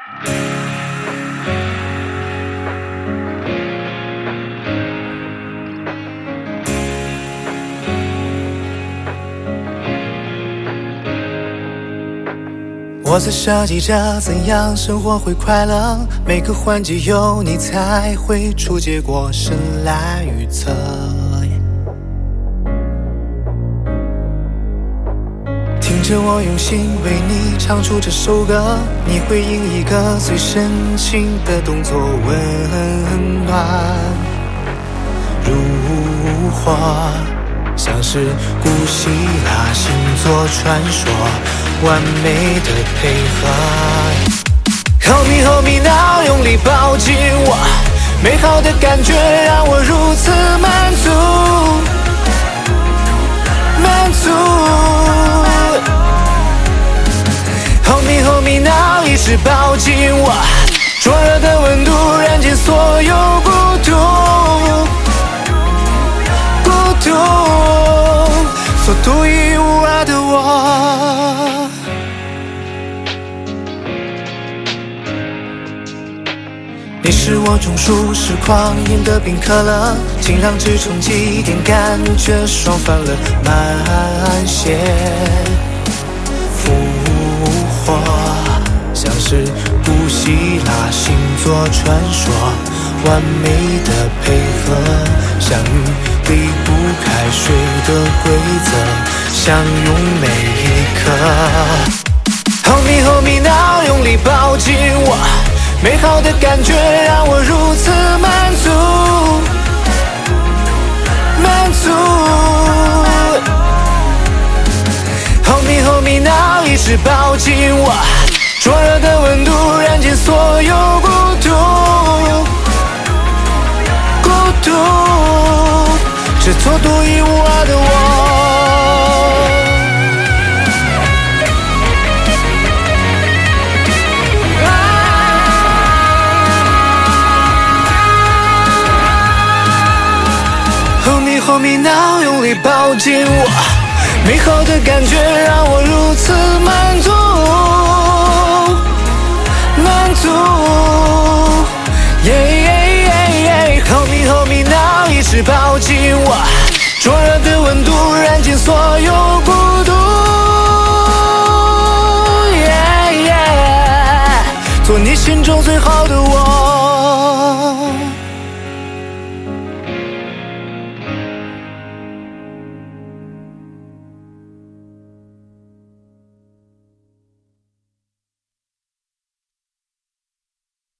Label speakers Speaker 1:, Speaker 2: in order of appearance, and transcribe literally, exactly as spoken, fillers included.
Speaker 1: 我在设计着怎样生活会快乐，每个环节有你才会出结果，神来预测。听着我用心为你唱出这首歌，你回应一个最深情的动作，温暖如火，像是古希腊星座传说，完美的配合。Hold me hold me now， 用力抱紧我，美好的感觉让我如此满足，满足。Hold me hold me now， 一直抱紧我，灼热的温度燃尽所有孤独，孤独，做独一无二的我。你是我种树是狂饮的冰可乐，请让只冲击点感觉爽翻了，满血复活，像是古希腊星座传说，完美的配合，相遇离不开水的规则，相拥每一刻。Hold me hold me now， 用力抱紧我，美好的感觉让我如此满足，满足。Hold me hold me now， 一直抱紧我，灼热的温度燃尽所有孤独，孤独，只做独一无二的我。Hold me now， 用力抱紧我，美好的感觉让我如此满足，满足。Yeah, yeah, yeah, yeah. Hold me hold me now， 一直抱紧我，灼热的温度燃尽所有孤独。Yeah, yeah， 做你心中最好的我。